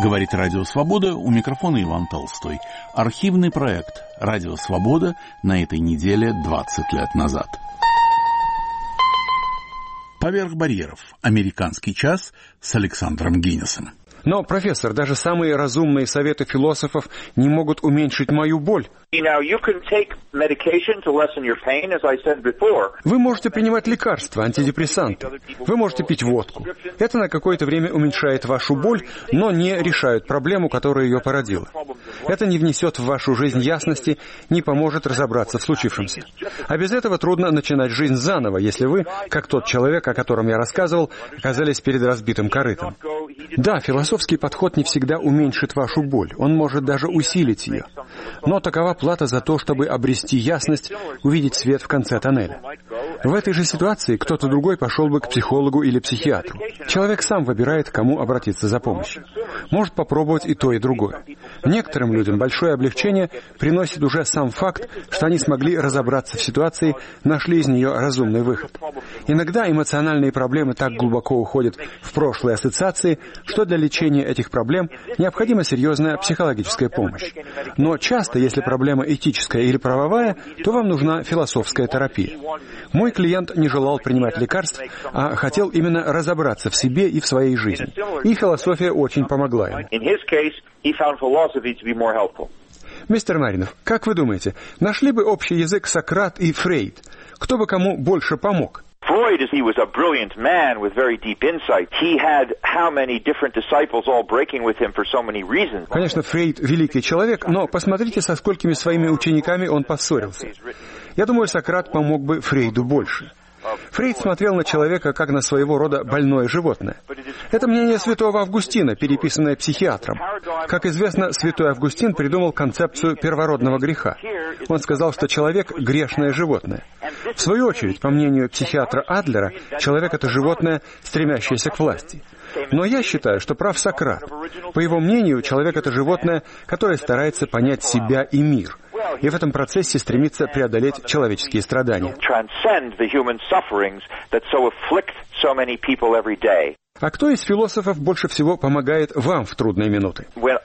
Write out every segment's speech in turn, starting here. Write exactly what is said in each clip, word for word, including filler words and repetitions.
Говорит Радио Свобода, у микрофона Иван Толстой. Архивный проект Радио Свобода на этой неделе двадцать лет назад. Поверх барьеров. Американский час с Александром Гиннесом. Но, профессор, даже самые разумные советы философов не могут уменьшить мою боль. Вы можете принимать лекарства, антидепрессанты. Вы можете пить водку. Это на какое-то время уменьшает вашу боль, но не решает проблему, которая ее породила. Это не внесет в вашу жизнь ясности, не поможет разобраться в случившемся. А без этого трудно начинать жизнь заново, если вы, как тот человек, о котором я рассказывал, оказались перед разбитым корытом. Да, философский подход не всегда уменьшит вашу боль, он может даже усилить ее. Но такова плата за то, чтобы обрести ясность, увидеть свет в конце тоннеля. В этой же ситуации кто-то другой пошел бы к психологу или психиатру. Человек сам выбирает, к кому обратиться за помощью. Может попробовать и то, и другое. Некоторым людям большое облегчение приносит уже сам факт, что они смогли разобраться в ситуации, нашли из нее разумный выход. Иногда эмоциональные проблемы так глубоко уходят в прошлые ассоциации, что для лечения этих проблем необходима серьезная психологическая помощь. Но часто, если проблема этическая или правовая, то вам нужна философская терапия. Мой клиент не желал принимать лекарств, а хотел именно разобраться в себе и в своей жизни. И философия очень помогла ему. Мистер Маринов, как вы думаете, нашли бы общий язык Сократ и Фрейд? Кто бы кому больше помог? Freud, he was a brilliant man with very deep insight. He had how many different disciples all breaking with him for so many reasons. Конечно, Фрейд великий человек, но посмотрите, со сколькими своими учениками он поссорился. Я думаю, Сократ помог бы Фрейду больше. Фрейд смотрел на человека как на своего рода больное животное. Это мнение святого Августина, переписанное психиатром. Как известно, святой Августин придумал концепцию первородного греха. Он сказал, что человек — грешное животное. В свою очередь, по мнению психиатра Адлера, человек — это животное, стремящееся к власти. Но я считаю, что прав Сократ. По его мнению, человек — это животное, которое старается понять себя и мир. И в этом процессе стремится преодолеть человеческие страдания. А кто из философов больше всего помогает вам в трудные минуты?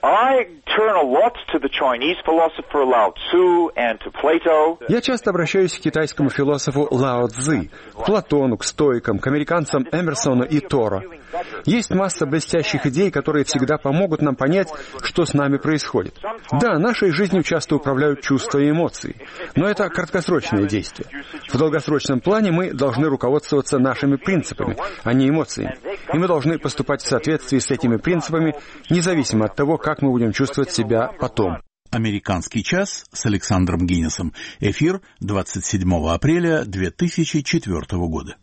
Я часто обращаюсь к китайскому философу Лао Цзы, к Платону, к стоикам, к американцам Эмерсону и Торо. Есть масса блестящих идей, которые всегда помогут нам понять, что с нами происходит. Да, нашей жизнью часто управляют чувства и эмоции, но это краткосрочные действия. В долгосрочном плане мы должны руководствоваться нашими принципами, а не эмоциями. И мы должны поступать в соответствии с этими принципами, независимо от того, как мы будем чувствовать себя потом. Американский час с Александром Гиннесом. Эфир двадцать седьмого апреля две тысячи четвёртого года.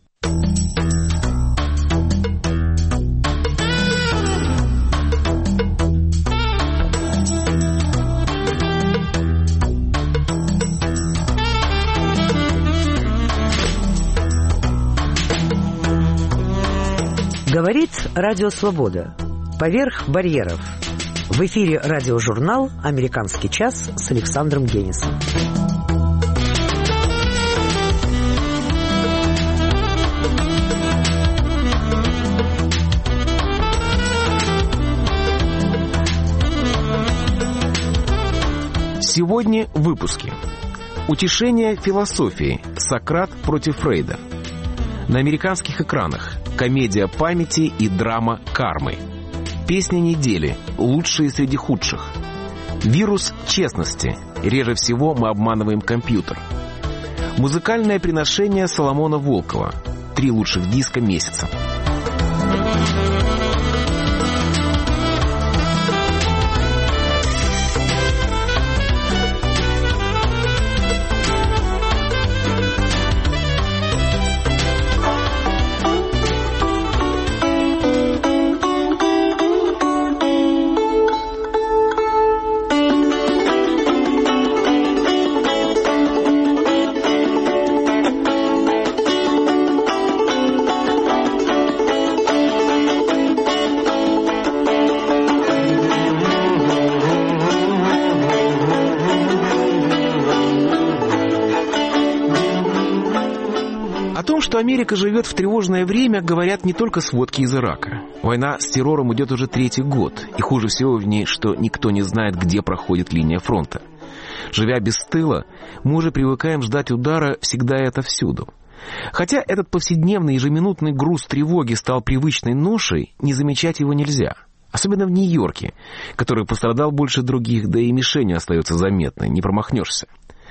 Говорит Радио Свобода. Поверх барьеров. В эфире радиожурнал «Американский час» с Александром Гиннесом. Сегодня в выпуске. Утешение философии. Сократ против Фрейда. На американских экранах комедия памяти и драма кармы. Песня недели. Лучшие среди худших. Вирус честности. Реже всего мы обманываем компьютер. Музыкальное приношение Соломона Волкова. Три лучших диска месяца. что Америка живет в тревожное время, говорят не только сводки из Ирака. Война с террором идет уже третий год, и хуже всего в ней, что никто не знает, где проходит линия фронта. Живя без тыла, мы уже привыкаем ждать удара всегда и отовсюду. Хотя этот повседневный ежеминутный груз тревоги стал привычной ношей, не замечать его нельзя. Особенно в Нью-Йорке, который пострадал больше других, да и мишень остается заметной, не промахнешься.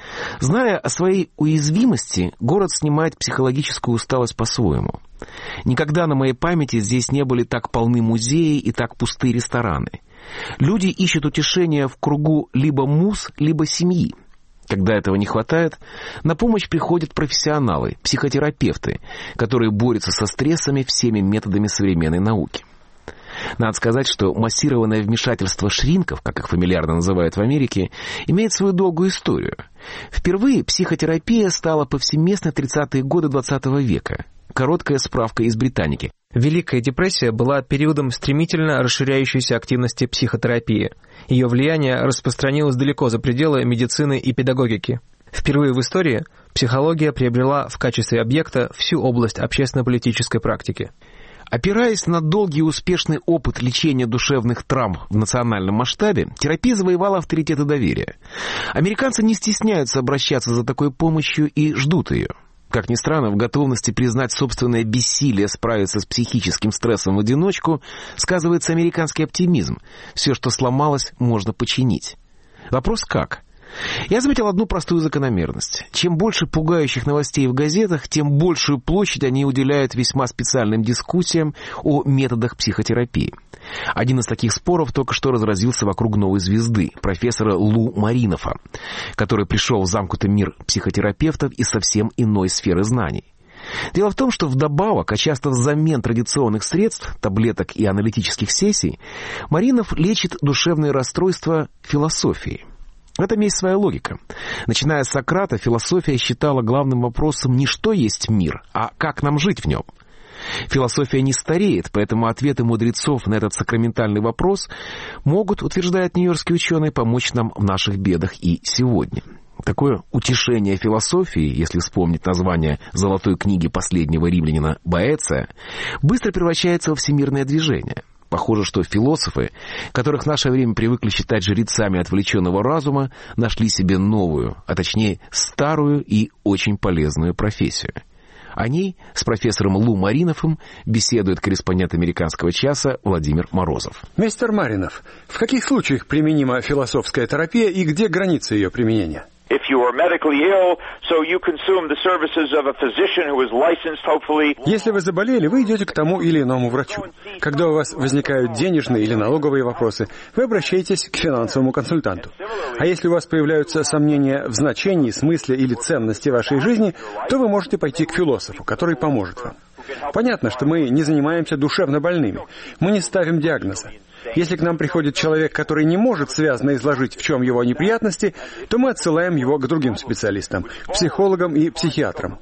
Зная о своей уязвимости, город снимает психологическую усталость по-своему. Никогда на моей памяти здесь не были так полны музеи и так пусты рестораны. Люди ищут утешения в кругу либо муз, либо семьи. Когда этого не хватает, на помощь приходят профессионалы, психотерапевты, которые борются со стрессами всеми методами современной науки. Надо сказать, что массированное вмешательство шринков, как их фамильярно называют в Америке, имеет свою долгую историю. Впервые психотерапия стала повсеместной в тридцатые годы двадцатого века. Короткая справка из Британики. Великая депрессия была периодом стремительно расширяющейся активности психотерапии. Ее влияние распространилось далеко за пределы медицины и педагогики. Впервые в истории психология приобрела в качестве объекта всю область общественно-политической практики. Опираясь на долгий и успешный опыт лечения душевных травм в национальном масштабе, терапия завоевала авторитет и доверие. Американцы не стесняются обращаться за такой помощью и ждут ее. Как ни странно, в готовности признать собственное бессилие справиться с психическим стрессом в одиночку сказывается американский оптимизм. Все, что сломалось, можно починить. Вопрос как? Я заметил одну простую закономерность. Чем больше пугающих новостей в газетах, тем большую площадь они уделяют весьма специальным дискуссиям о методах психотерапии. Один из таких споров только что разразился вокруг новой звезды, профессора Лу Маринофа, который пришел в замкнутый мир психотерапевтов из совсем иной сферы знаний. Дело в том, что вдобавок, а часто взамен традиционных средств, таблеток и аналитических сессий, Маринов лечит душевные расстройства философией. В этом есть своя логика. Начиная с Сократа, философия считала главным вопросом не что есть мир, а как нам жить в нем. Философия не стареет, поэтому ответы мудрецов на этот сакраментальный вопрос могут, утверждает нью-йоркский ученый, помочь нам в наших бедах и сегодня. Такое утешение философии, если вспомнить название золотой книги последнего римлянина Боэция, быстро превращается во всемирное движение. Похоже, что философы, которых в наше время привыкли считать жрецами отвлеченного разума, нашли себе новую, а точнее старую и очень полезную профессию. О ней с профессором Лу Маринофом беседует корреспондент «Американского часа» Владимир Морозов. Мистер Маринов, в каких случаях применима философская терапия и где границы ее применения? If you are medically ill, so you consume the services of a physician who is licensed, hopefully. Если вы заболели, вы идете к тому или иному врачу. Когда у вас возникают денежные или налоговые вопросы, вы обращаетесь к финансовому консультанту. А если у вас появляются сомнения в значении, смысле или ценности вашей жизни, то вы можете пойти к философу, который поможет вам. Понятно, что мы не занимаемся душевно больными. Мы не ставим диагноза. Если к нам приходит человек, который не может связно изложить, в чем его неприятности, то мы отсылаем его к другим специалистам, к психологам и психиатрам.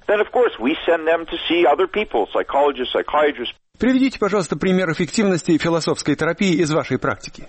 Приведите, пожалуйста, пример эффективности философской терапии из вашей практики.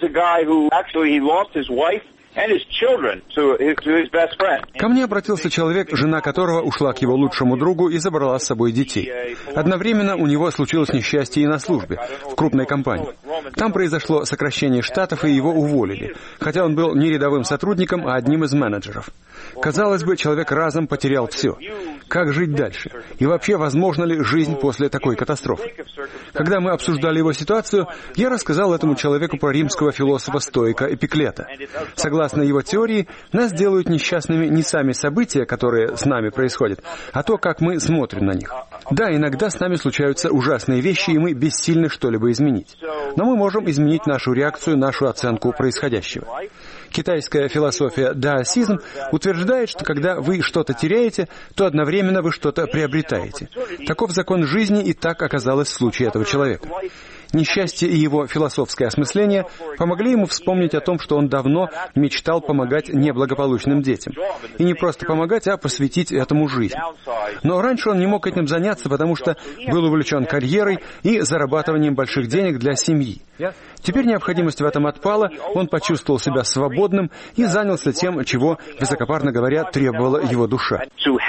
Ко мне обратился человек, жена которого ушла к его лучшему другу и забрала с собой детей. Одновременно у него случилось несчастье и на службе, в крупной компании. Там произошло сокращение штатов, и его уволили, хотя он был не рядовым сотрудником, а одним из менеджеров. Казалось бы, человек разом потерял все. Как жить дальше? И вообще, возможна ли жизнь после такой катастрофы? Когда мы обсуждали его ситуацию, я рассказал этому человеку про римского философа-стоика Эпиклета. Согласно его теории, нас делают несчастными не сами события, которые с нами происходят, а то, как мы смотрим на них. Да, иногда с нами случаются ужасные вещи, и мы бессильны что-либо изменить. Но мы можем изменить нашу реакцию, нашу оценку происходящего. Китайская философия даосизм утверждает, что когда вы что-то теряете, то одновременно вы что-то приобретаете. Таков закон жизни, и так оказалось в случае этого человека. Несчастье и его философское осмысление помогли ему вспомнить о том, что он давно мечтал помогать неблагополучным детям. И не просто помогать, а посвятить этому жизнь. Но раньше он не мог этим заняться, потому что был увлечен карьерой и зарабатыванием больших денег для семьи. Теперь необходимость в этом отпала, он почувствовал себя свободным и занялся тем, чего, высокопарно говоря, требовала его душа.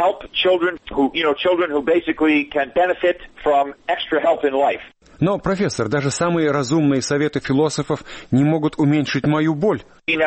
Но, профессор, даже самые разумные советы философов не могут уменьшить мою боль.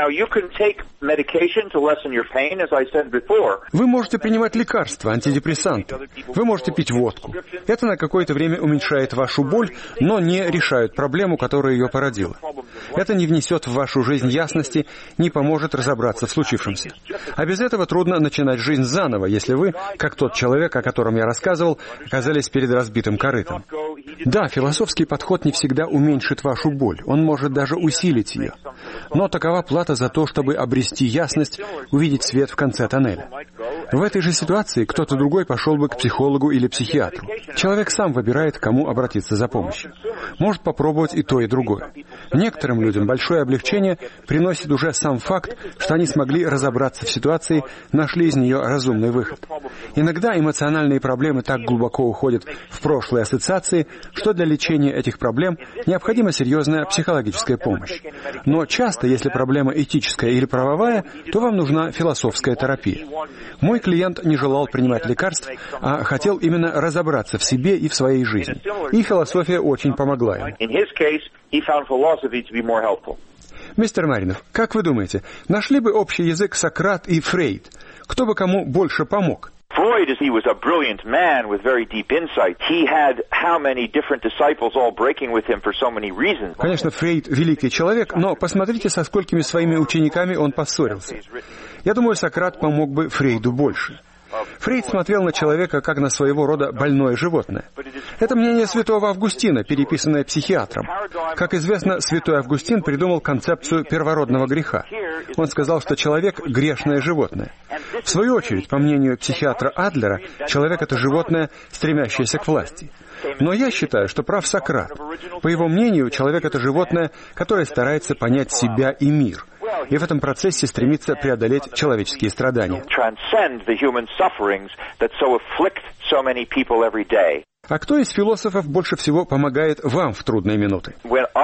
Вы можете принимать лекарства, антидепрессанты. Вы можете пить водку. Это на какое-то время уменьшает вашу боль, но не решает проблему, которая ее породила. Это не внесет в вашу жизнь ясности, не поможет разобраться в случившемся. А без этого трудно начинать жизнь заново, если вы, как тот человек, о котором я рассказывал, оказались перед разбитым корытом. Да, философский подход не всегда уменьшит вашу боль, он может даже усилить ее. Но такова плата за то, чтобы обрести ясность, увидеть свет в конце тоннеля. В этой же ситуации кто-то другой пошел бы к психологу или психиатру. Человек сам выбирает, к кому обратиться за помощью. Может попробовать и то, и другое. Некоторым людям большое облегчение приносит уже сам факт, что они смогли разобраться в ситуации, нашли из нее разумный выход. Иногда эмоциональные проблемы так глубоко уходят в прошлые ассоциации, что для лечения этих проблем необходима серьезная психологическая помощь. Но часто, если проблема этическая или правовая, то вам нужна философская терапия. Мой клиент не желал принимать лекарств, а хотел именно разобраться в себе и в своей жизни. И философия очень помогла ему. Мистер Маринов, как вы думаете, нашли бы общий язык Сократ и Фрейд? Кто бы кому больше помог? Freud, he was a brilliant man with very deep insight. He had how many different disciples all breaking with him for so many reasons. Конечно, Фрейд великий человек, но посмотрите, со сколькими своими учениками он поссорился. Я думаю, Сократ помог бы Фрейду больше. Фрейд смотрел на человека как на своего рода больное животное. Это мнение святого Августина, переписанное психиатром. Как известно, святой Августин придумал концепцию первородного греха. Он сказал, что человек — грешное животное. В свою очередь, по мнению психиатра Адлера, человек — это животное, стремящееся к власти. Но я считаю, что прав Сократ. По его мнению, человек — это животное, которое старается понять себя и мир. И в этом процессе стремится преодолеть человеческие страдания. А кто из философов больше всего помогает вам в трудные минуты?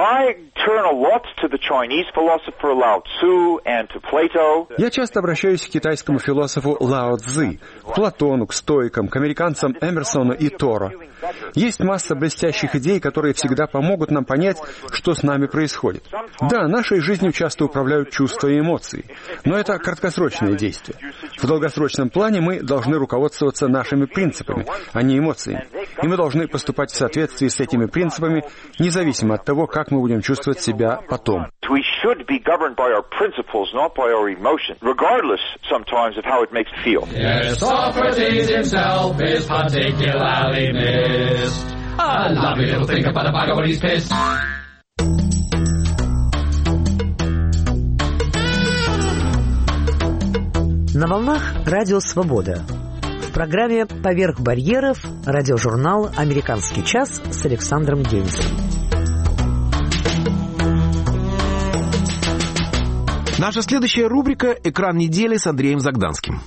Я часто обращаюсь к китайскому философу Лао Цзы, к Платону, к стоикам, к американцам Эмерсону и Торо. Есть масса блестящих идей, которые всегда помогут нам понять, что с нами происходит. Да, нашей жизнью часто управляют чувства и эмоции, но это краткосрочные действия. В долгосрочном плане мы должны руководствоваться нашими принципами, а не эмоциями. И мы должны поступать в соответствии с этими принципами, независимо от того, как мы будем чувствовать себя потом. We should be governed by our principles, not by our emotions, regardless sometimes of how it makes us feel. Yes, Socrates himself is particularly missed. A lovely little thing about a bugger when he's pissed. На волнах Радио Свобода. В программе «Поверх барьеров» радиожурнал «Американский час» с Александром Генисом. Наша следующая рубрика «Экран недели» с Андреем Загданским.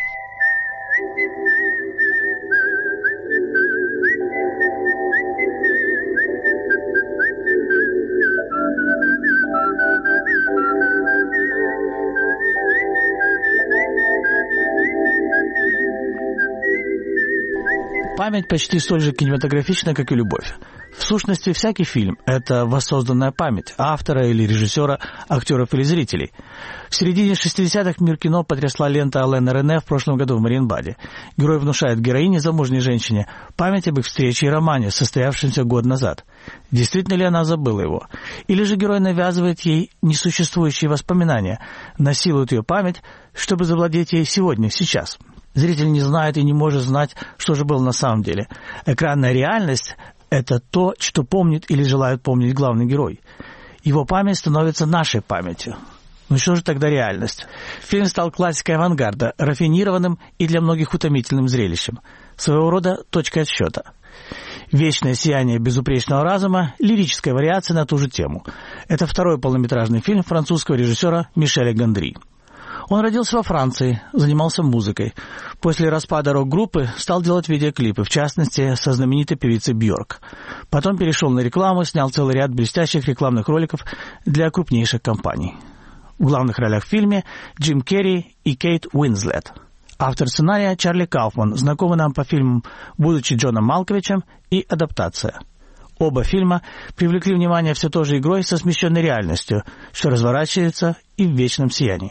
Память почти столь же кинематографична, как и любовь. В сущности, всякий фильм – это воссозданная память автора или режиссера, актеров или зрителей. В середине шестидесятых мир кино потрясла лента Алена Рене в прошлом году в Мариенбаде. Герой внушает героине, замужней женщине, память об их встрече и романе, состоявшемся год назад. Действительно ли она забыла его? Или же герой навязывает ей несуществующие воспоминания, насилует ее память, чтобы завладеть ей сегодня, сейчас? Зритель не знает и не может знать, что же было на самом деле. Экранная реальность – это то, что помнит или желает помнить главный герой. Его память становится нашей памятью. Ну что же тогда реальность? Фильм стал классикой авангарда, рафинированным и для многих утомительным зрелищем. Своего рода точкой отсчета. «Вечное сияние безупречного разума» — лирическая вариация на ту же тему. Это второй полнометражный фильм французского режиссера Мишеля Гондри. Он родился во Франции, занимался музыкой. После распада рок-группы стал делать видеоклипы, в частности, со знаменитой певицей Бьорк. Потом перешел на рекламу, снял целый ряд блестящих рекламных роликов для крупнейших компаний. В главных ролях в фильме Джим Керри и Кейт Уинслет. Автор сценария Чарли Кауфман, знакомый нам по фильмам «Будучи Джоном Малковичем» и «Адаптация». Оба фильма привлекли внимание все той же игрой со смещенной реальностью, что разворачивается и в вечном сиянии.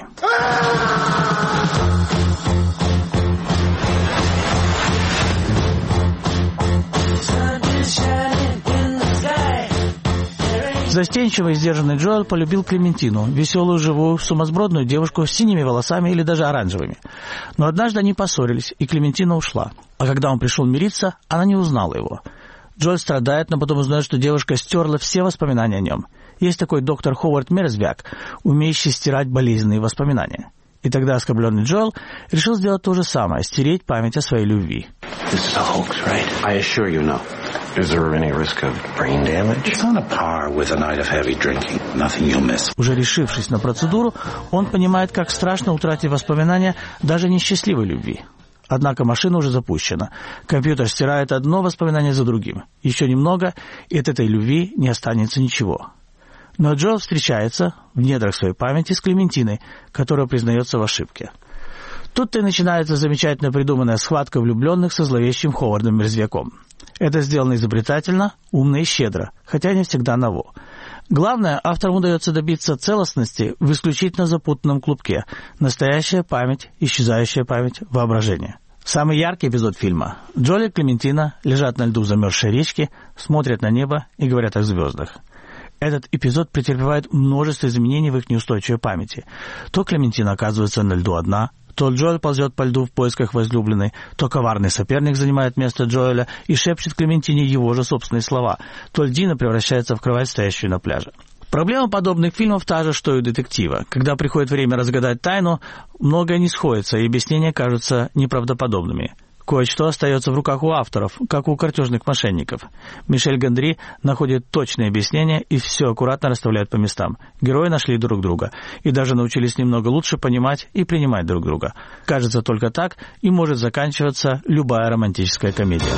Застенчивый и сдержанный Джоэл полюбил Клементину, веселую, живую, сумасбродную девушку с синими волосами или даже оранжевыми. Но однажды они поссорились, и Клементина ушла. А когда он пришел мириться, она не узнала его. Джоэл страдает, но потом узнает, что девушка стерла все воспоминания о нем. Есть такой доктор Ховард Мерзвяк, умеющий стирать болезненные воспоминания. И тогда оскорбленный Джоэл решил сделать то же самое, стереть память о своей любви. Уже решившись на процедуру, он понимает, как страшно утратить воспоминания даже несчастливой любви. Однако машина уже запущена. Компьютер стирает одно воспоминание за другим. Еще немного, и от этой любви не останется ничего. Но Джоэл встречается в недрах своей памяти с Клементиной, которая признается в ошибке. Тут-то и начинается замечательно придуманная схватка влюбленных со зловещим Ховардом Мерзвяком. Это сделано изобретательно, умно и щедро, хотя не всегда ново. Главное, авторам удается добиться целостности в исключительно запутанном клубке. Настоящая память, исчезающая память, воображение. Самый яркий эпизод фильма. Джоэл и Клементина лежат на льду замерзшей речки, смотрят на небо и говорят о звездах. Этот эпизод претерпевает множество изменений в их неустойчивой памяти. То Клементина оказывается на льду одна, то Джоэл ползет по льду в поисках возлюбленной, то коварный соперник занимает место Джоэля и шепчет Клементине его же собственные слова, то льдина превращается в кровать, стоящую на пляже. Проблема подобных фильмов та же, что и у детектива. Когда приходит время разгадать тайну, многое не сходится, и объяснения кажутся неправдоподобными. Кое-что остается в руках у авторов, как у картежных мошенников. Мишель Гондри находит точные объяснения и все аккуратно расставляет по местам. Герои нашли друг друга и даже научились немного лучше понимать и принимать друг друга. Кажется, только так и может заканчиваться любая романтическая комедия.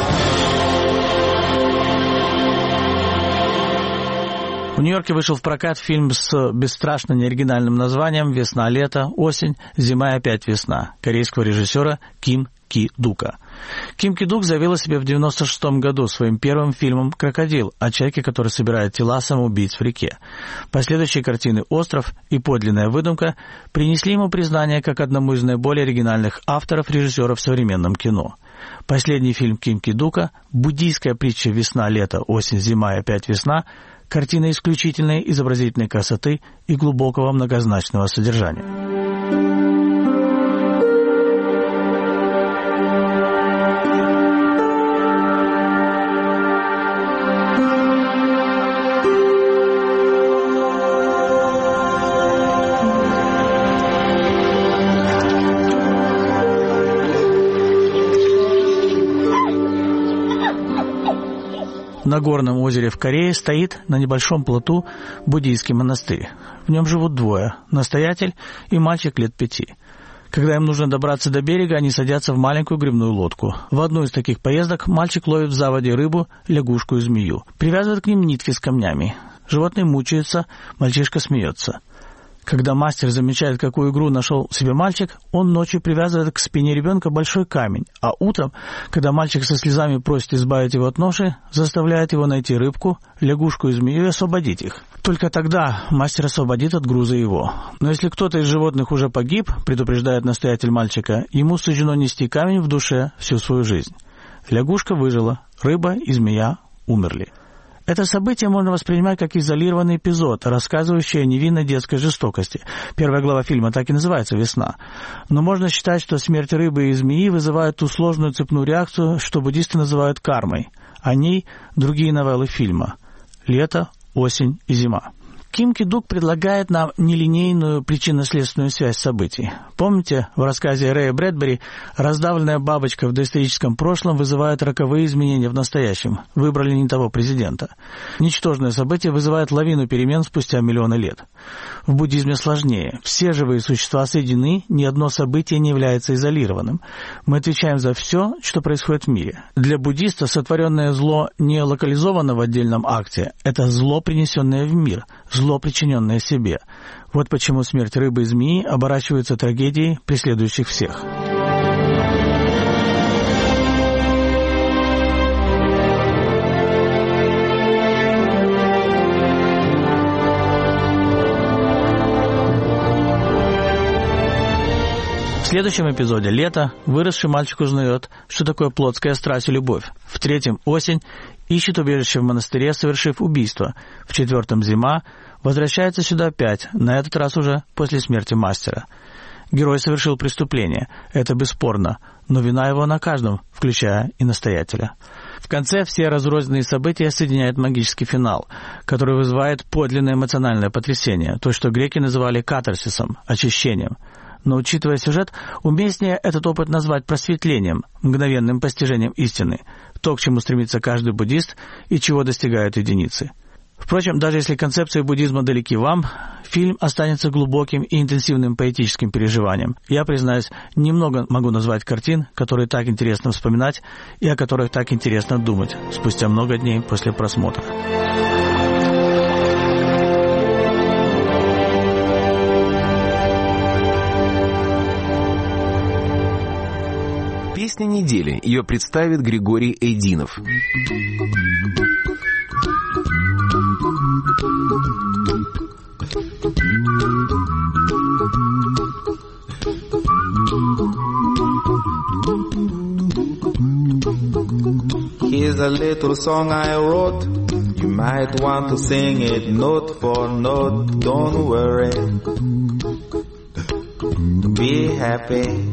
В Нью-Йорке вышел в прокат фильм с бесстрашно неоригинальным названием «Весна-лето, осень, зима и опять весна» корейского режиссера Ким Ки-дука. Ким Ки-дук заявил о себе в девяносто шестом году своим первым фильмом «Крокодил» о человеке, который собирает тела самоубийц в реке. Последующие картины «Остров» и «Подлинная выдумка» принесли ему признание как одному из наиболее оригинальных авторов-режиссеров в современном кино. Последний фильм Ким Ки-дука «Буддийская притча «Весна-лето, осень, зима и опять весна» картина исключительной изобразительной красоты и глубокого многозначного содержания. На горном озере в Корее стоит на небольшом плоту буддийский монастырь. В нем живут двое – настоятель и мальчик лет пяти. Когда им нужно добраться до берега, они садятся в маленькую грибную лодку. В одну из таких поездок мальчик ловит в заводе рыбу, лягушку и змею. Привязывает к ним нитки с камнями. Животные мучаются, мальчишка смеется. Когда мастер замечает, какую игру нашел себе мальчик, он ночью привязывает к спине ребенка большой камень, а утром, когда мальчик со слезами просит избавить его от ноши, заставляет его найти рыбку, лягушку и змею и освободить их. Только тогда мастер освободит от груза его. Но если кто-то из животных уже погиб, предупреждает настоятель мальчика, ему суждено нести камень в душе всю свою жизнь. Лягушка выжила, рыба и змея умерли. Это событие можно воспринимать как изолированный эпизод, рассказывающий о невинной детской жестокости. Первая глава фильма так и называется «Весна». Но можно считать, что смерть рыбы и змеи вызывает ту сложную цепную реакцию, что буддисты называют кармой. О ней другие новеллы фильма «Лето, осень и зима». Ким Ки-дук предлагает нам нелинейную причинно-следственную связь событий. Помните, в рассказе Рэя Брэдбери раздавленная бабочка в доисторическом прошлом вызывает роковые изменения в настоящем. Выбрали не того президента. Ничтожное событие вызывает лавину перемен спустя миллионы лет. В буддизме сложнее. Все живые существа соединены, ни одно событие не является изолированным. Мы отвечаем за все, что происходит в мире. Для буддиста сотворенное зло не локализовано в отдельном акте. Это зло, принесенное в мир, зло, причиненное себе. Вот почему смерть рыбы и змеи оборачивается трагедией, преследующих всех. В следующем эпизоде «Лето» выросший мальчик узнает, что такое плотская страсть и любовь. В третьем «Осень» ищет убежище в монастыре, совершив убийство. В четвертом «Зима» возвращается сюда опять, на этот раз уже после смерти мастера. Герой совершил преступление, это бесспорно, но вина его на каждом, включая и настоятеля. В конце все разрозненные события соединяет магический финал, который вызывает подлинное эмоциональное потрясение, то, что греки называли катарсисом, очищением. Но, учитывая сюжет, уместнее этот опыт назвать просветлением, мгновенным постижением истины, то, к чему стремится каждый буддист и чего достигают единицы. Впрочем, даже если концепции буддизма далеки вам, фильм останется глубоким и интенсивным поэтическим переживанием. Я, признаюсь, немного могу назвать картин, которые так интересно вспоминать и о которых так интересно думать спустя много дней после просмотра. Песня недели. Ее представит Григорий Эйдинов. Here's a little song I wrote. You might want to sing it note for note. Don't worry. Be happy.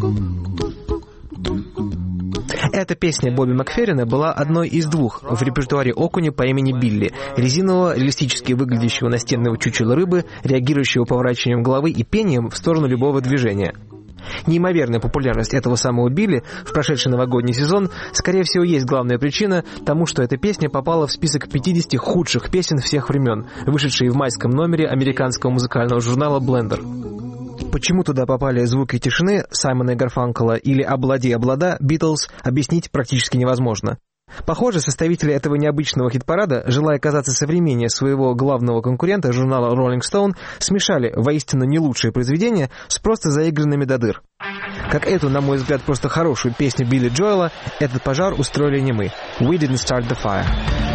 Эта песня Бобби Макферрина была одной из двух в репертуаре Окуни по имени Билли, резинового, реалистически выглядящего настенного чучела рыбы, реагирующего поворачиванием головы и пением в сторону любого движения. Неимоверная популярность этого самого Билли в прошедший новогодний сезон, скорее всего, есть главная причина тому, что эта песня попала в список пятидесяти худших песен всех времен, вышедшие в майском номере американского музыкального журнала «Блендер». Почему туда попали звуки тишины Саймона и Гарфанкела или «Облади, облада» Битлз, объяснить практически невозможно. Похоже, составители этого необычного хит-парада, желая казаться современнее своего главного конкурента, журнала Rolling Stone, смешали воистину не лучшие произведения с просто заигранными до дыр. Как эту, на мой взгляд, просто хорошую песню Билли Джоэла, этот пожар устроили не мы. We didn't start the fire.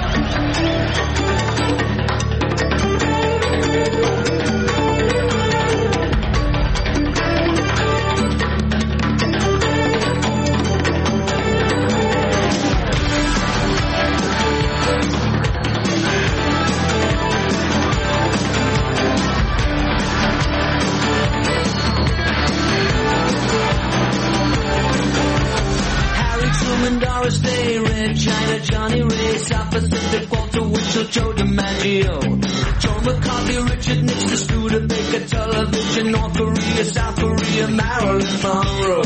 Day, Red China, Johnny Ray, South Pacific, Walter Winchell, Joe DiMaggio, Joe McCarthy, Richard Nixon, Studebaker, Television, North Korea, South Korea, Marilyn Monroe.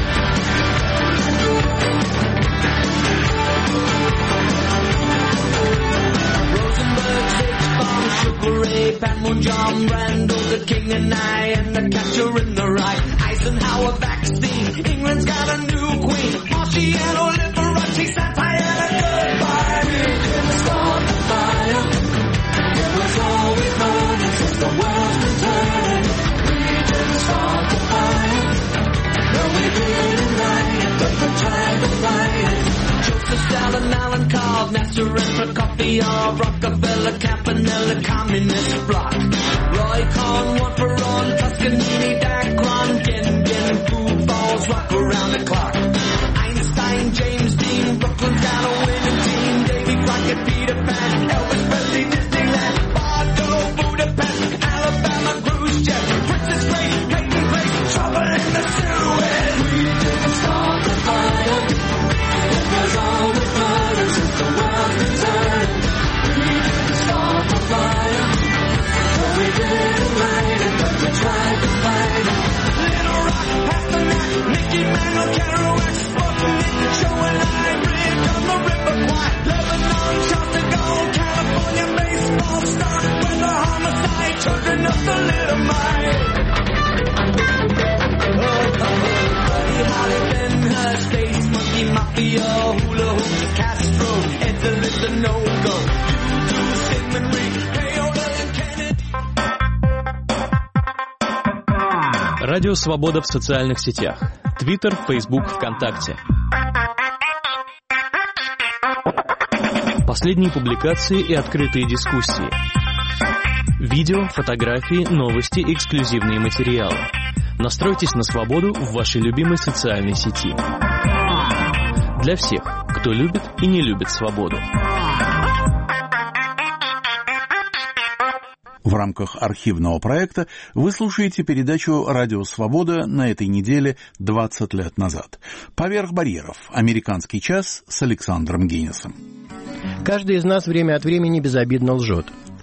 Rosenberg, H-Bomb, Sugar Ray, Pat Moon, John Randall, the King and I, and the Catcher in the Rye, Eisenhower vaccine, England's got a new queen, Marciano, Liberace, satire, and goodbye. We didn't start the fire. It was always burning since the world's been turning. We didn't start the fire. No, we didn't light it, but we tried to fight it. Joseph Stalin, Alan Carl, Nasser and Prokofiev, Rockefeller, Campanella, Communist Bloc. Roy Cohn, one for all, Toscanini, Dacron, Gin, Gin, food balls, rock around the clock. Einstein, James Dean, Brooklyn's got a winning team. Davy Crockett, Peter Pan, Elvis Presley, Disneyland, Bardo, Budapest, Alabama, Khrushchev, Princess Grace, Peyton Place, trouble in the Suez. We didn't start the fire. It was always burning since the world's been turning. We didn't start the fire. Радио «Свобода» в социальных сетях. Твиттер, Фейсбук, ВКонтакте. Последние публикации и открытые дискуссии. Видео, фотографии, новости, эксклюзивные материалы. Настройтесь на свободу в вашей любимой социальной сети. Для всех, кто любит и не любит свободу. В рамках архивного проекта вы слушаете передачу «Радио Свобода» на этой неделе двадцать лет назад. «Поверх барьеров. Американский час» с Александром Гиннесом. Каждый из нас время от времени безобидно лжет.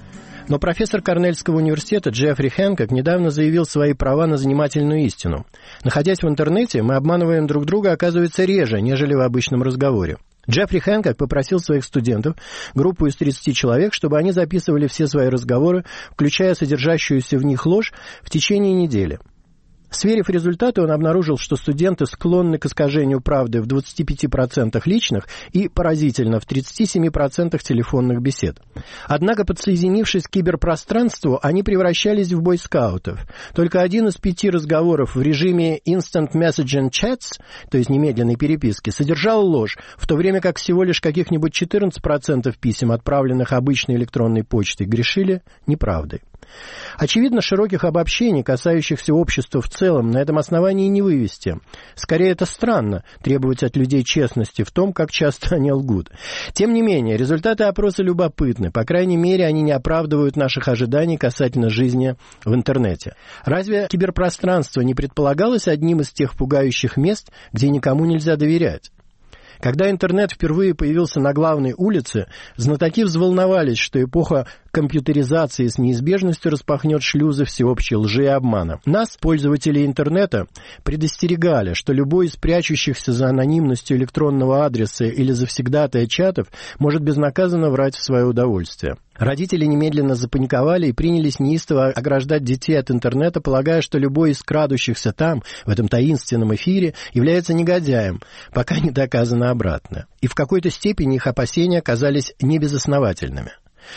Но профессор Корнельского университета Джеффри Хэнкок недавно заявил свои права на занимательную истину. Находясь в интернете, мы обманываем друг друга, оказывается, реже, нежели в обычном разговоре. Джеффри Хэнкок попросил своих студентов, группу из тридцати человек, чтобы они записывали все свои разговоры, включая содержащуюся в них ложь, в течение недели. Сверив результаты, он обнаружил, что студенты склонны к искажению правды в двадцати пяти процентах личных и, поразительно, в тридцати семи процентах телефонных бесед. Однако, подсоединившись к киберпространству, они превращались в бойскаутов. Только один из пяти разговоров в режиме Instant Messaging Chats, то есть немедленной переписки, содержал ложь, в то время как всего лишь каких-нибудь четырнадцать процентов писем, отправленных обычной электронной почтой, грешили неправдой. Очевидно, широких обобщений, касающихся общества в целом, на этом основании не вывести. Скорее, это странно, требовать от людей честности в том, как часто они лгут. Тем не менее, результаты опроса любопытны. По крайней мере, они не оправдывают наших ожиданий касательно жизни в интернете. Разве киберпространство не предполагалось одним из тех пугающих мест, где никому нельзя доверять? Когда интернет впервые появился на главной улице, знатоки взволновались, что эпоха компьютеризации с неизбежностью распахнет шлюзы всеобщей лжи и обмана. Нас, пользователей интернета, предостерегали, что любой из прячущихся за анонимностью электронного адреса или завсегдатая чатов может безнаказанно врать в свое удовольствие. Родители немедленно запаниковали и принялись неистово ограждать детей от интернета, полагая, что любой из крадущихся там, в этом таинственном эфире, является негодяем, пока не доказано обратное. И в какой-то степени их опасения оказались небезосновательными.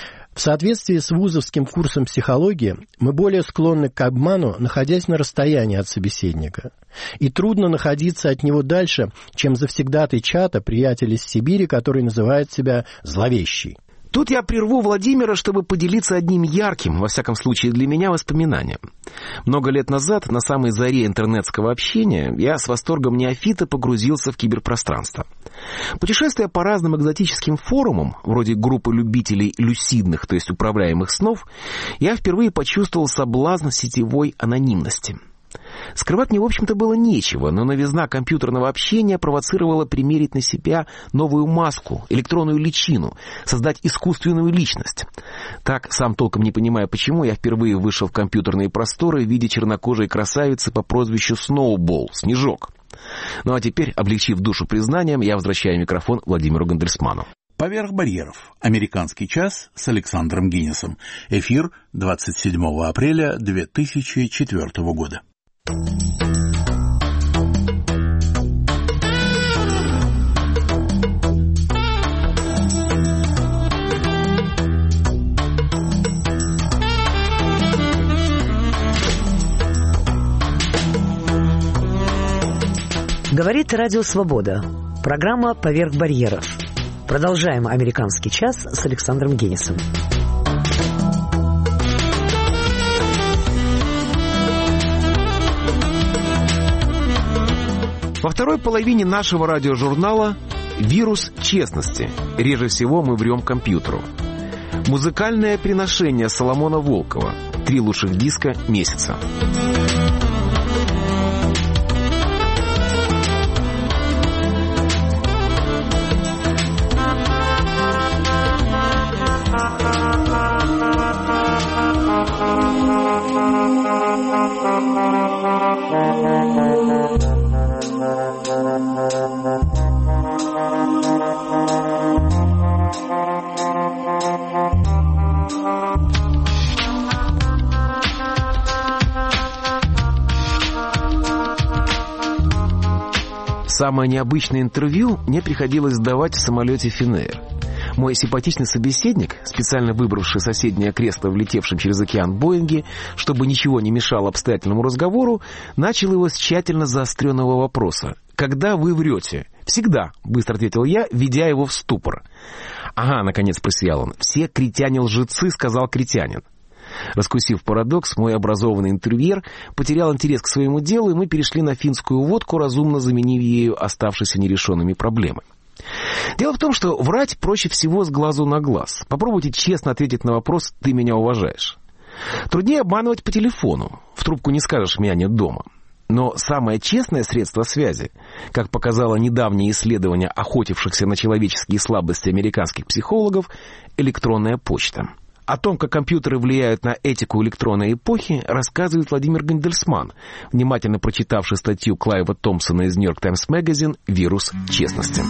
В соответствии с вузовским курсом психологии мы более склонны к обману, находясь на расстоянии от собеседника. И трудно находиться от него дальше, чем завсегдатый чата, приятель из Сибири, который называет себя «зловещий». Тут я прерву Владимира, чтобы поделиться одним ярким, во всяком случае для меня, воспоминанием. Много лет назад, на самой заре интернетского общения, я с восторгом неофита погрузился в киберпространство. Путешествуя по разным экзотическим форумам, вроде группы любителей люсидных, то есть управляемых снов, я впервые почувствовал соблазн сетевой анонимности. Скрывать мне, в общем-то, было нечего, но новизна компьютерного общения провоцировала примерить на себя новую маску, электронную личину, создать искусственную личность. Так, сам толком не понимая почему, я впервые вышел в компьютерные просторы в виде чернокожей красавицы по прозвищу Сноуболл, Снежок. Ну а теперь, облегчив душу признанием, я возвращаю микрофон Владимиру Гандельсману. «Поверх барьеров. Американский час» с Александром Гиннесом. Эфир двадцать седьмого апреля две тысячи четвёртого года. Говорит Радио Свобода. Программа «Поверх барьеров». Продолжаем «Американский час» с Александром Гиннесом. Во второй половине нашего радиожурнала «Вирус честности. Реже всего мы врем компьютеру». Музыкальное приношение Соломона Волкова. Три лучших диска месяца. Самое необычное интервью мне приходилось давать в самолете Finnair. Мой симпатичный собеседник, специально выбравший соседнее кресло в летевшем через океан Боинге, чтобы ничего не мешало обстоятельному разговору, начал его с тщательно заостренного вопроса. «Когда вы врете?» «Всегда», — быстро ответил я, введя его в ступор. «Ага», — наконец просиял он. «Все критяне-лжецы», — сказал критянин. Раскусив парадокс, мой образованный интервьюер потерял интерес к своему делу, и мы перешли на финскую водку, разумно заменив ею оставшиеся нерешенными проблемы. Дело в том, что врать проще всего с глазу на глаз. Попробуйте честно ответить на вопрос «ты меня уважаешь?». Труднее обманывать по телефону. В трубку не скажешь «меня нет дома». Но самое честное средство связи, как показало недавнее исследование охотившихся на человеческие слабости американских психологов, электронная почта. О том, как компьютеры влияют на этику электронной эпохи, рассказывает Владимир Гандельсман, внимательно прочитавший статью Клайва Томпсона из New York Times Magazine «Вирус честности».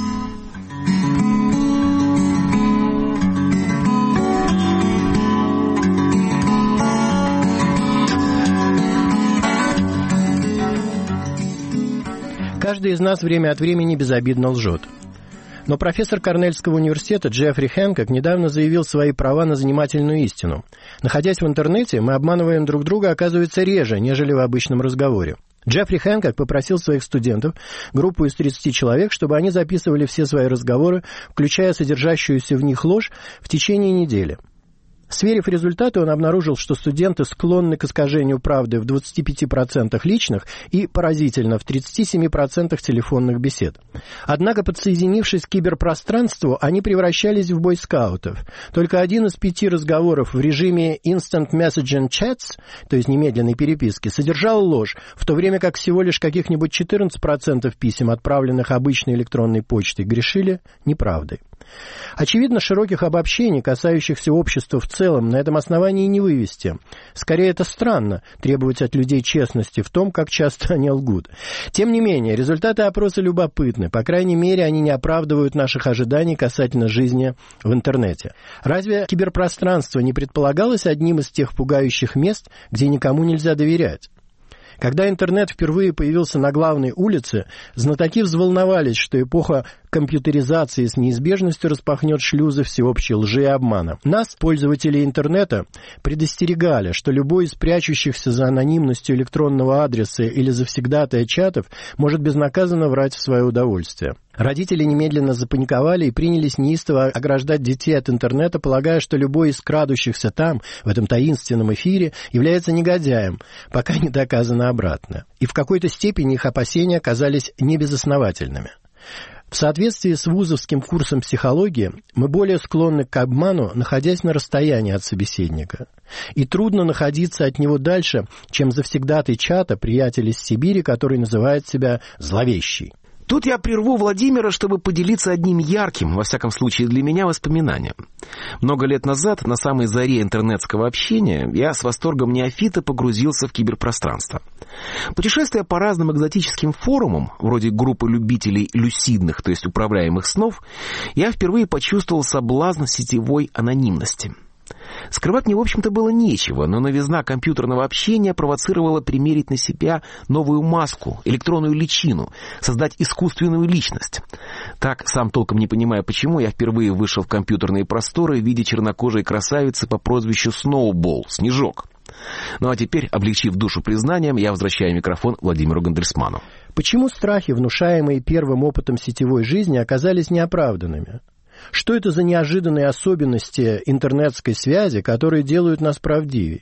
Каждый из нас время от времени безобидно лжет. Но профессор Корнельского университета Джеффри Хэнкок недавно заявил свои права на занимательную истину. Находясь в интернете, мы обманываем друг друга, оказывается, реже, нежели в обычном разговоре. Джеффри Хэнкок попросил своих студентов, группу из тридцати человек, чтобы они записывали все свои разговоры, включая содержащуюся в них ложь, в течение недели. Сверив результаты, он обнаружил, что студенты склонны к искажению правды в двадцати пяти процентах личных и, поразительно, в тридцати семи процентах телефонных бесед. Однако, подсоединившись к киберпространству, они превращались в бойскаутов. Только один из пяти разговоров в режиме Instant Messaging Chats, то есть немедленной переписки, содержал ложь, в то время как всего лишь каких-нибудь четырнадцать процентов писем, отправленных обычной электронной почтой, грешили неправдой. Очевидно, широких обобщений, касающихся общества в целом, на этом основании не вывести. Скорее, это странно, требовать от людей честности в том, как часто они лгут. Тем не менее, результаты опроса любопытны. По крайней мере, они не оправдывают наших ожиданий касательно жизни в интернете. Разве киберпространство не предполагалось одним из тех пугающих мест, где никому нельзя доверять? Когда интернет впервые появился на главной улице, знатоки взволновались, что эпоха компьютеризации с неизбежностью распахнет шлюзы всеобщей лжи и обмана. Нас, пользователей интернета, предостерегали, что любой из прячущихся за анонимностью электронного адреса или завсегдатая чатов может безнаказанно врать в свое удовольствие. Родители немедленно запаниковали и принялись неистово ограждать детей от интернета, полагая, что любой из крадущихся там, в этом таинственном эфире, является негодяем, пока не доказано обратное. И в какой-то степени их опасения оказались небезосновательными. В соответствии с вузовским курсом психологии мы более склонны к обману, находясь на расстоянии от собеседника. И трудно находиться от него дальше, чем завсегдатый чата, приятель из Сибири, который называет себя «зловещий». Тут я прерву Владимира, чтобы поделиться одним ярким, во всяком случае для меня, воспоминанием. Много лет назад, на самой заре интернетского общения, я с восторгом неофита погрузился в киберпространство. Путешествуя по разным экзотическим форумам, вроде группы любителей люсидных, то есть управляемых снов, я впервые почувствовал соблазн сетевой анонимности. Скрывать мне, в общем-то, было нечего, но новизна компьютерного общения провоцировала примерить на себя новую маску, электронную личину, создать искусственную личность. Так, сам толком не понимая почему, я впервые вышел в компьютерные просторы в виде чернокожей красавицы по прозвищу Сноуболл, Снежок. Ну а теперь, облегчив душу признанием, я возвращаю микрофон Владимиру Гандельсману. Почему страхи, внушаемые первым опытом сетевой жизни, оказались неоправданными? Что это за неожиданные особенности интернетской связи, которые делают нас правдивее?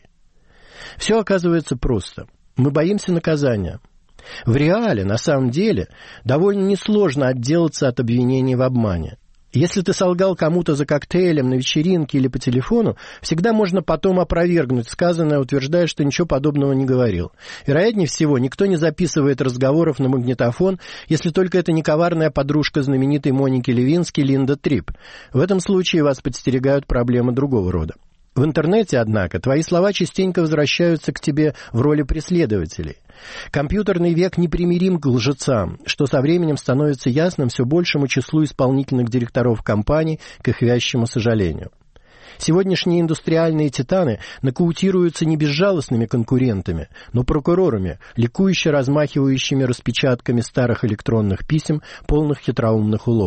Все оказывается просто. Мы боимся наказания. В реале, на самом деле, довольно несложно отделаться от обвинений в обмане. Если ты солгал кому-то за коктейлем на вечеринке или по телефону, всегда можно потом опровергнуть сказанное, утверждая, что ничего подобного не говорил. Вероятнее всего, никто не записывает разговоров на магнитофон, если только это не коварная подружка знаменитой Моники Левински Линда Трип. В этом случае вас подстерегают проблемы другого рода. В интернете, однако, твои слова частенько возвращаются к тебе в роли преследователей. Компьютерный век непримирим к лжецам, что со временем становится ясным все большему числу исполнительных директоров компаний, к их вящему сожалению. Сегодняшние индустриальные титаны нокаутируются не безжалостными конкурентами, но прокурорами, ликующе размахивающими распечатками старых электронных писем, полных хитроумных уловок.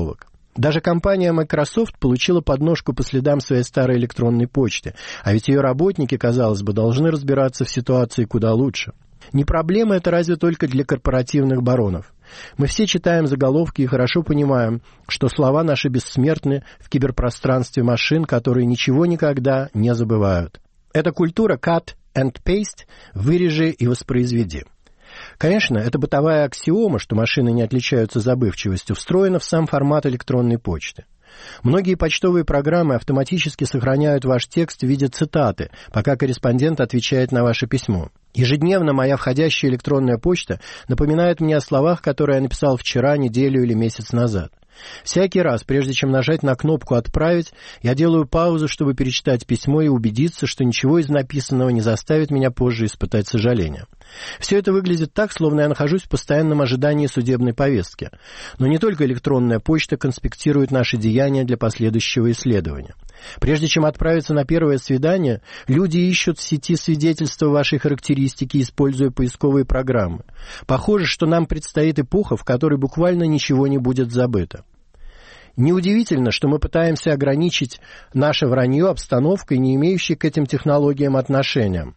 Даже компания Microsoft получила подножку по следам своей старой электронной почты, а ведь ее работники, казалось бы, должны разбираться в ситуации куда лучше. Не проблема это разве только для корпоративных баронов. Мы все читаем заголовки и хорошо понимаем, что слова наши бессмертны в киберпространстве машин, которые ничего никогда не забывают. Это культура cut and paste, вырежи и воспроизведи. Конечно, это бытовая аксиома, что машины не отличаются забывчивостью, встроена в сам формат электронной почты. Многие почтовые программы автоматически сохраняют ваш текст в виде цитаты, пока корреспондент отвечает на ваше письмо. Ежедневно моя входящая электронная почта напоминает мне о словах, которые я написал вчера, неделю или месяц назад. Всякий раз, прежде чем нажать на кнопку «Отправить», я делаю паузу, чтобы перечитать письмо и убедиться, что ничего из написанного не заставит меня позже испытать сожаление. Все это выглядит так, словно я нахожусь в постоянном ожидании судебной повестки. Но не только электронная почта конспектирует наши деяния для последующего исследования. Прежде чем отправиться на первое свидание, люди ищут в сети свидетельства вашей характеристики, используя поисковые программы. Похоже, что нам предстоит эпоха, в которой буквально ничего не будет забыто. Неудивительно, что мы пытаемся ограничить наше вранье обстановкой, не имеющей к этим технологиям отношения.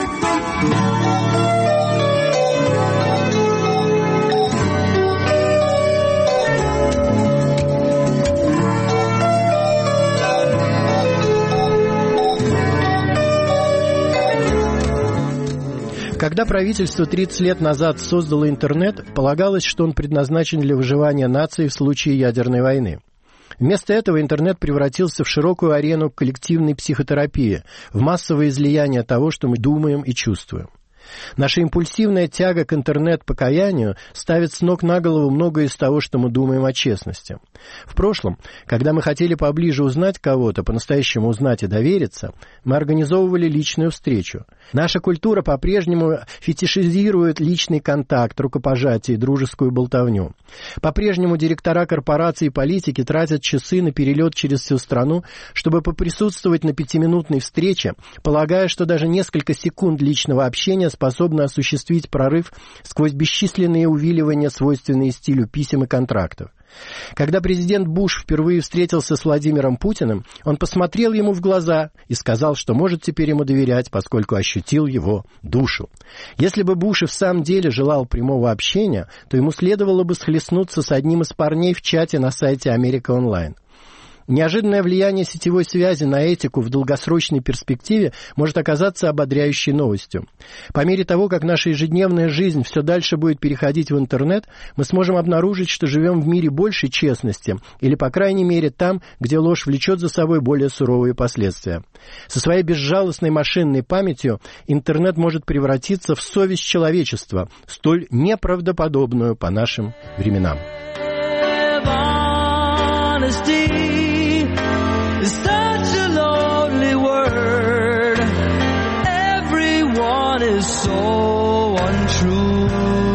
Когда правительство тридцать лет назад создало интернет, полагалось, что он предназначен для выживания нации в случае ядерной войны. Вместо этого интернет превратился в широкую арену коллективной психотерапии, в массовое излияние того, что мы думаем и чувствуем. Наша импульсивная тяга к интернет-покаянию ставит с ног на голову многое из того, что мы думаем о честности. В прошлом, когда мы хотели поближе узнать кого-то, по-настоящему узнать и довериться, мы организовывали личную встречу. Наша культура по-прежнему фетишизирует личный контакт, рукопожатие и дружескую болтовню. По-прежнему директора корпораций и политики тратят часы на перелет через всю страну, чтобы поприсутствовать на пятиминутной встрече, полагая, что даже несколько секунд личного общения способны осуществить прорыв сквозь бесчисленные увиливания, свойственные стилю писем и контрактов. Когда президент Буш впервые встретился с Владимиром Путиным, он посмотрел ему в глаза и сказал, что может теперь ему доверять, поскольку ощутил его душу. Если бы Буш и в самом деле желал прямого общения, то ему следовало бы схлестнуться с одним из парней в чате на сайте Америка Онлайн. Неожиданное влияние сетевой связи на этику в долгосрочной перспективе может оказаться ободряющей новостью. По мере того, как наша ежедневная жизнь все дальше будет переходить в интернет, мы сможем обнаружить, что живем в мире большей честности, или, по крайней мере, там, где ложь влечет за собой более суровые последствия. Со своей безжалостной машинной памятью интернет может превратиться в совесть человечества, столь неправдоподобную по нашим временам. It's such a lonely word. Everyone is so untrue.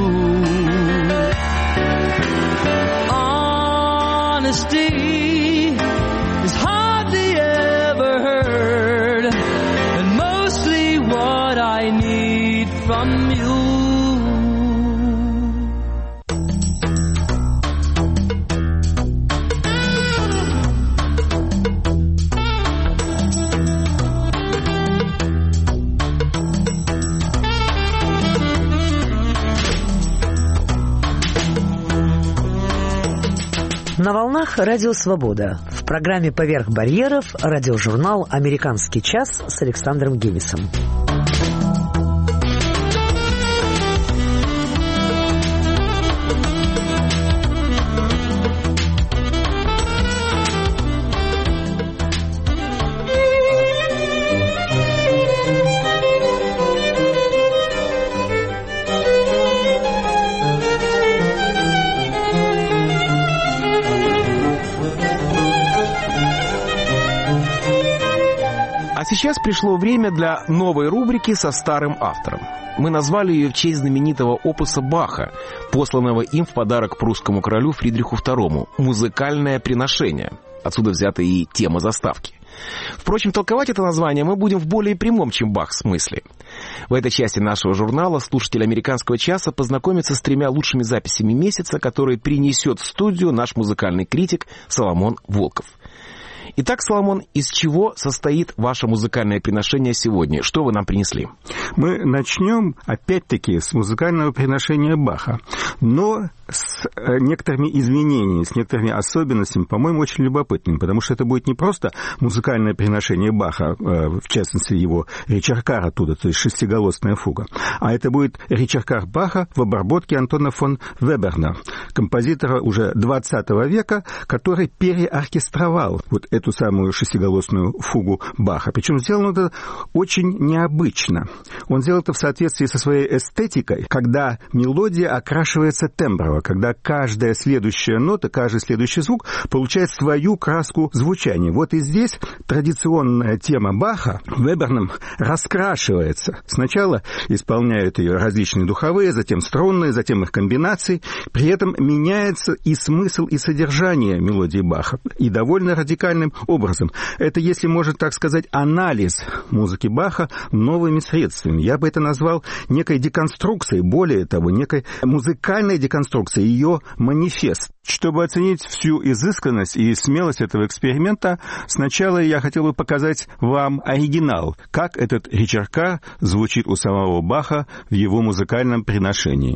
Honesty is hardly ever heard, and mostly what I need from you. На волнах «Радио Свобода». В программе «Поверх барьеров» радиожурнал «Американский час» с Александром Гевисом. Сейчас пришло время для новой рубрики со старым автором. Мы назвали ее в честь знаменитого опуса Баха, посланного им в подарок прусскому королю Фридриху второму «Музыкальное приношение». Отсюда взята и тема заставки. Впрочем, толковать это название мы будем в более прямом, чем Бах, смысле. В этой части нашего журнала слушатель «Американского часа» познакомится с тремя лучшими записями месяца, которые принесет в студию наш музыкальный критик Соломон Волков. Итак, Соломон, из чего состоит ваше музыкальное приношение сегодня? Что вы нам принесли? Мы начнем, опять-таки, с музыкального приношения Баха, но с некоторыми изменениями, с некоторыми особенностями, по-моему, очень любопытными, потому что это будет не просто музыкальное приношение Баха, в частности, его речеркар оттуда, то есть шестиголосная фуга, а это будет речеркар Баха в обработке Антона фон Веберна, композитора уже двадцатого века, который переоркестровал вот эту самую шестиголосную фугу Баха. Причем сделано это очень необычно. Он сделал это в соответствии со своей эстетикой, когда мелодия окрашивается темброво, когда каждая следующая нота, каждый следующий звук получает свою краску звучания. Вот и здесь традиционная тема Баха Веберном раскрашивается. Сначала исполняют ее различные духовые, затем струнные, затем их комбинации. При этом меняется и смысл, и содержание мелодии Баха. И довольно радикальным образом. Это, если можно так сказать, анализ музыки Баха новыми средствами. Я бы это назвал некой деконструкцией, более того, некой музыкальной деконструкцией, ее манифест. Чтобы оценить всю изысканность и смелость этого эксперимента, сначала я хотел бы показать вам оригинал, как этот речеркар звучит у самого Баха в его музыкальном приношении.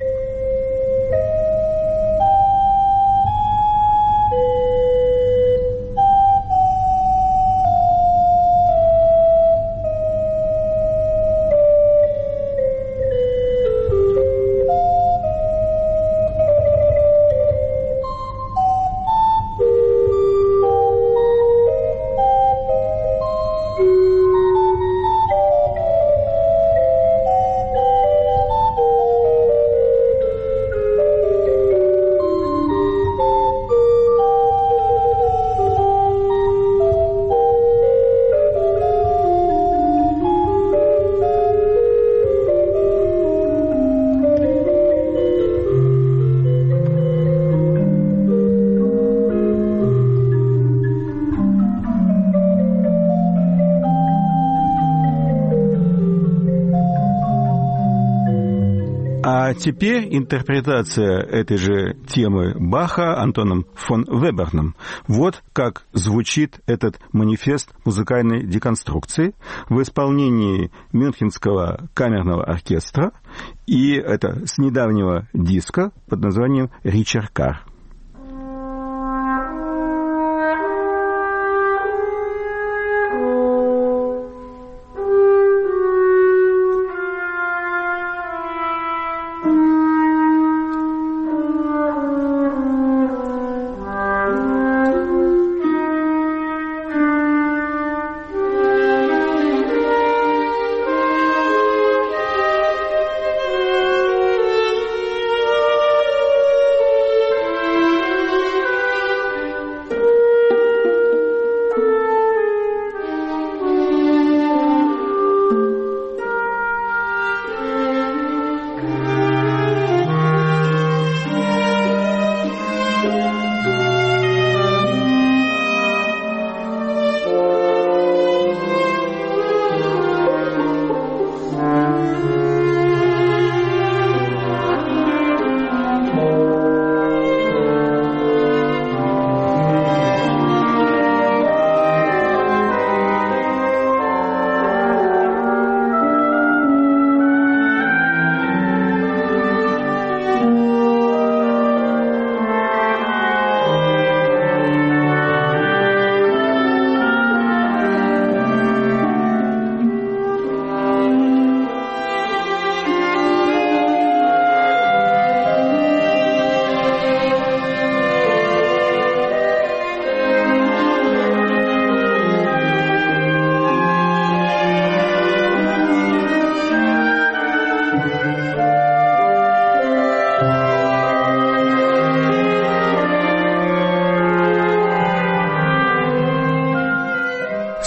А теперь интерпретация этой же темы Баха Антоном фон Веберном. Вот как звучит этот манифест музыкальной деконструкции в исполнении Мюнхенского камерного оркестра, и это с недавнего диска под названием «Ричеркар».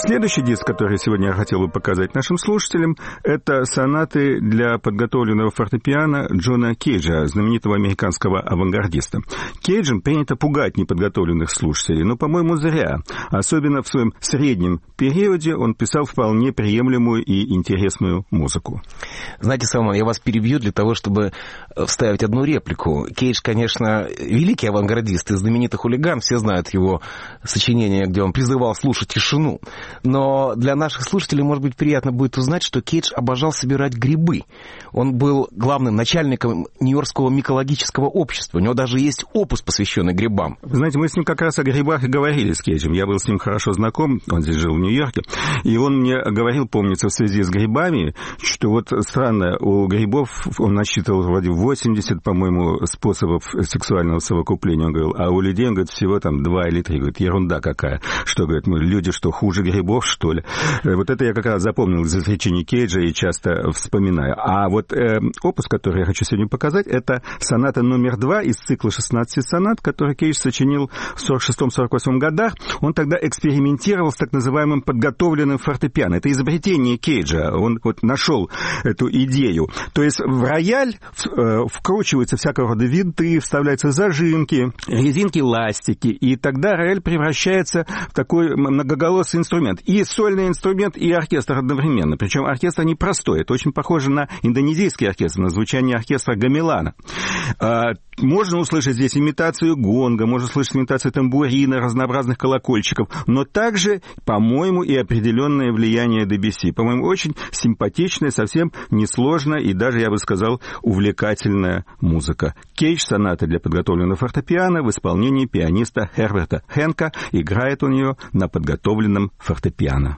Следующий диск, который сегодня я хотел бы показать нашим слушателям, это сонаты для подготовленного фортепиано Джона Кейджа, знаменитого американского авангардиста. Кейджем принято пугать неподготовленных слушателей, но, по-моему, зря. Особенно в своем среднем периоде он писал вполне приемлемую и интересную музыку. Знаете, Салман, я вас перебью для того, чтобы вставить одну реплику. Кейдж, конечно, великий авангардист и знаменитый хулиган, все знают его сочинение, где он призывал слушать тишину. Но для наших слушателей, может быть, приятно будет узнать, что Кейдж обожал собирать грибы. Он был главным начальником Нью-Йоркского микологического общества. У него даже есть опус, посвященный грибам. Вы знаете, мы с ним как раз о грибах и говорили с Кейджем. Я был с ним хорошо знаком, он здесь жил в Нью-Йорке. И он мне говорил, помнится, в связи с грибами, что вот странно, у грибов он насчитывал вроде восемьдесят, по-моему, способов сексуального совокупления. Он говорил, а у людей, он говорит, всего там два или три. Говорит, ерунда какая. Что, говорит, мы люди, что хуже грибов, что ли? Вот это я как раз запомнил из изречений Кейджа и часто вспоминаю. А вот э, опус, который я хочу сегодня показать, это соната номер два из цикла шестнадцати сонат, который Кейдж сочинил в сорок шестом — сорок восьмом годах. Он тогда экспериментировал с так называемым подготовленным фортепиано. Это изобретение Кейджа. Он вот нашел эту идею. То есть в рояль э, вкручиваются всякого рода винты, вставляются зажимки, резинки, ластики, и тогда рояль превращается в такой многоголосый инструмент. И сольный инструмент, и оркестр одновременно. Причем оркестр непростой. Это очень похоже на индонезийский оркестр, на звучание оркестра гамелана. Можно услышать здесь имитацию гонга, можно услышать имитацию тамбурина, разнообразных колокольчиков, но также, по-моему, и определенное влияние Дебюсси. По-моему, очень симпатичная, совсем несложная и даже, я бы сказал, увлекательная музыка. Кейдж, соната для подготовленного фортепиано в исполнении пианиста Херберта Хэнка. Играет он ее на подготовленном фортепиано.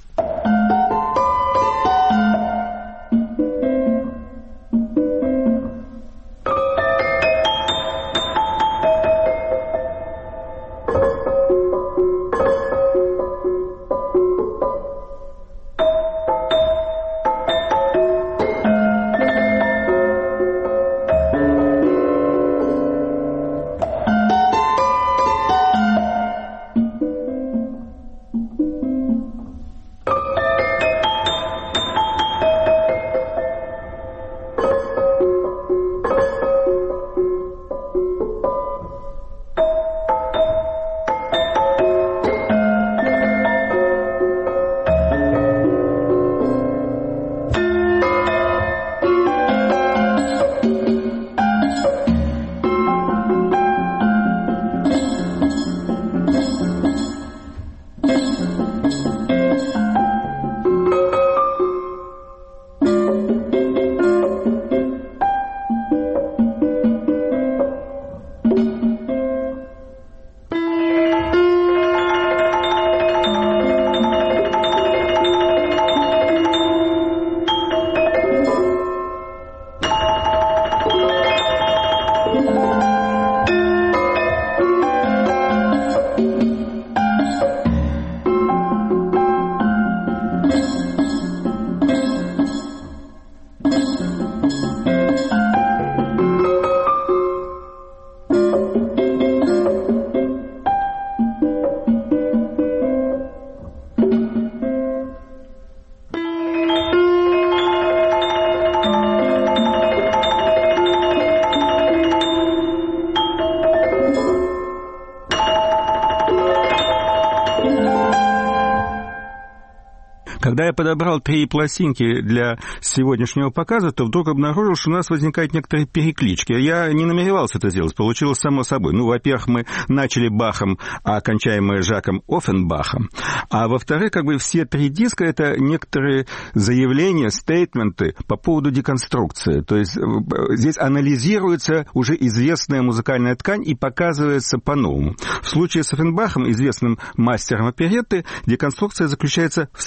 Когда я подобрал три пластинки для сегодняшнего показа, то вдруг обнаружил, что у нас возникают некоторые переклички. Я не намеревался это сделать, получилось само собой. Ну, во-первых, мы начали Бахом, а окончаем мы Жаком Оффенбахом. А во-вторых, как бы все три диска — это некоторые заявления, стейтменты по поводу деконструкции. То есть здесь анализируется уже известная музыкальная ткань и показывается по-новому. В случае с Оффенбахом, известным мастером оперетты, деконструкция заключается в следующем.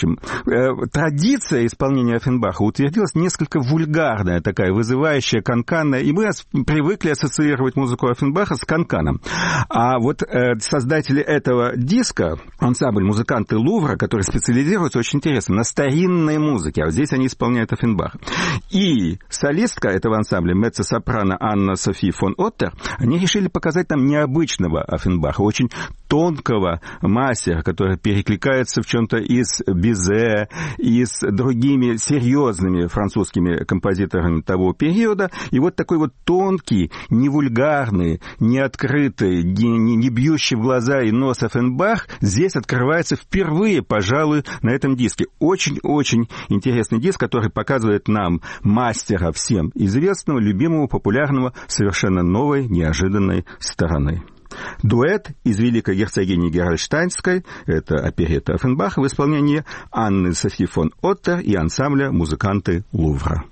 следующем. Традиция исполнения Оффенбаха утвердилась несколько вульгарная, такая вызывающая, канканная, и мы привыкли ассоциировать музыку Оффенбаха с канканом. А вот создатели этого диска, ансамбль «Музыканты Лувра», который специализируется, очень интересно, на старинной музыке, а вот здесь они исполняют Оффенбаха. И солистка этого ансамбля, меццо-сопрано Анна Софи фон Оттер, они решили показать нам необычного Оффенбаха, очень тонкого мастера, который перекликается в чем-то и с Бизе, и с другими серьезными французскими композиторами того периода. И вот такой вот тонкий, не вульгарный, не открытый, не, не, не бьющий в глаза и нос Оффенбах здесь открывается впервые, пожалуй, на этом диске. Очень-очень интересный диск, который показывает нам мастера всем известного, любимого, популярного, совершенно новой, неожиданной стороны. Дуэт из великой герцогини Герольдштайнской, это оперетта Оффенбаха в исполнении Анны Софи фон Оттер и ансамбля «Музыканты Лувра».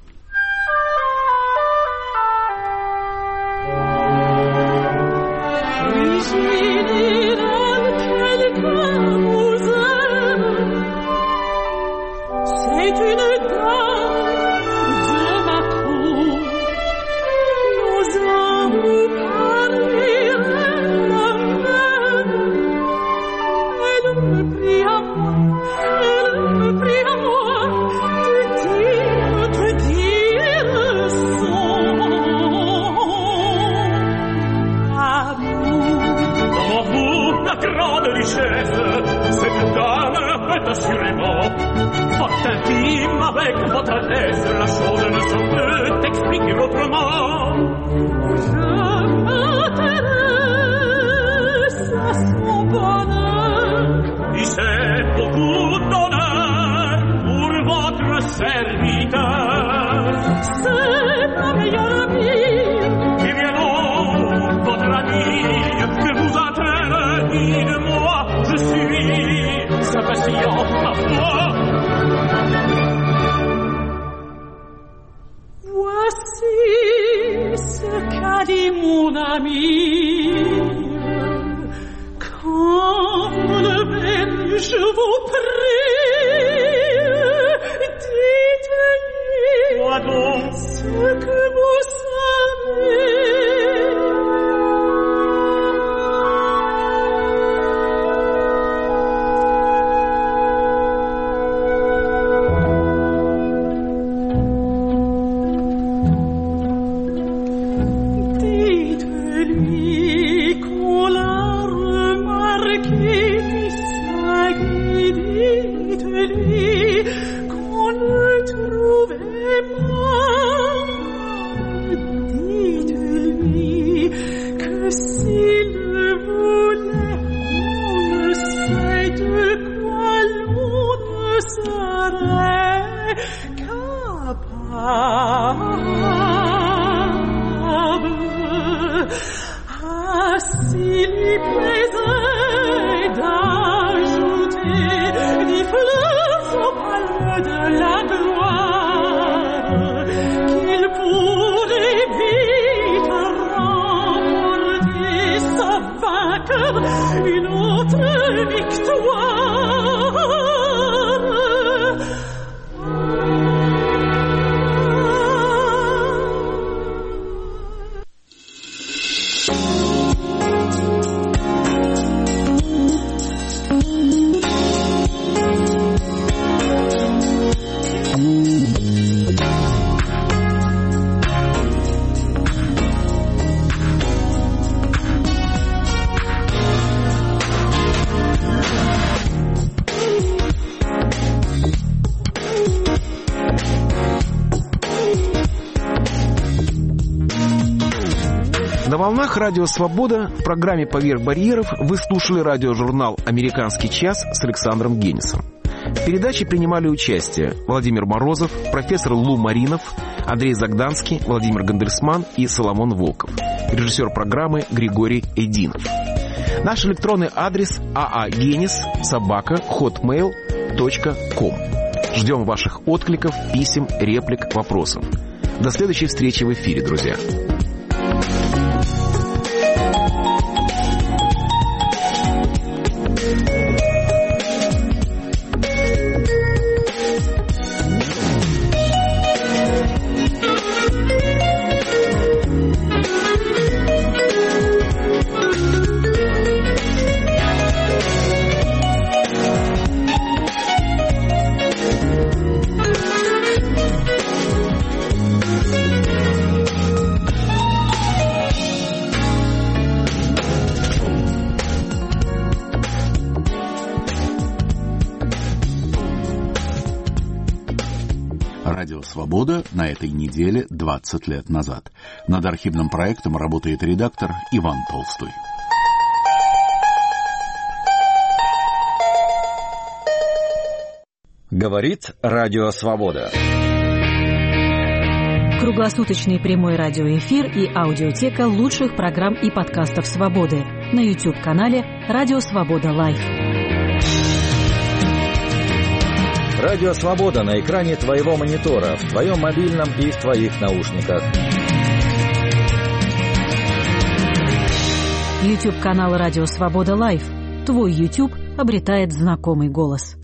На волнах Радио Свобода в программе «Поверх барьеров» вы слушали радиожурнал «Американский час» с Александром Генисом. В передаче принимали участие Владимир Морозов, профессор Лу Маринов, Андрей Загданский, Владимир Гандельсман и Соломон Волков. Режиссер программы Григорий Эдинов. Наш электронный адрес aagenis собака хотмейл точка ком. Ждем ваших откликов, писем, реплик, вопросов. До следующей встречи в эфире, друзья. Радио «Свобода» на этой неделе двадцать лет назад. Над архивным проектом работает редактор Иван Толстой. Говорит Радио «Свобода». Круглосуточный прямой радиоэфир и аудиотека лучших программ и подкастов «Свободы» на YouTube-канале «Радио Свобода Лайв». Радио «Свобода» на экране твоего монитора, в твоем мобильном и в твоих наушниках. YouTube-канал «Радио Свобода Лайв». Твой YouTube обретает знакомый голос.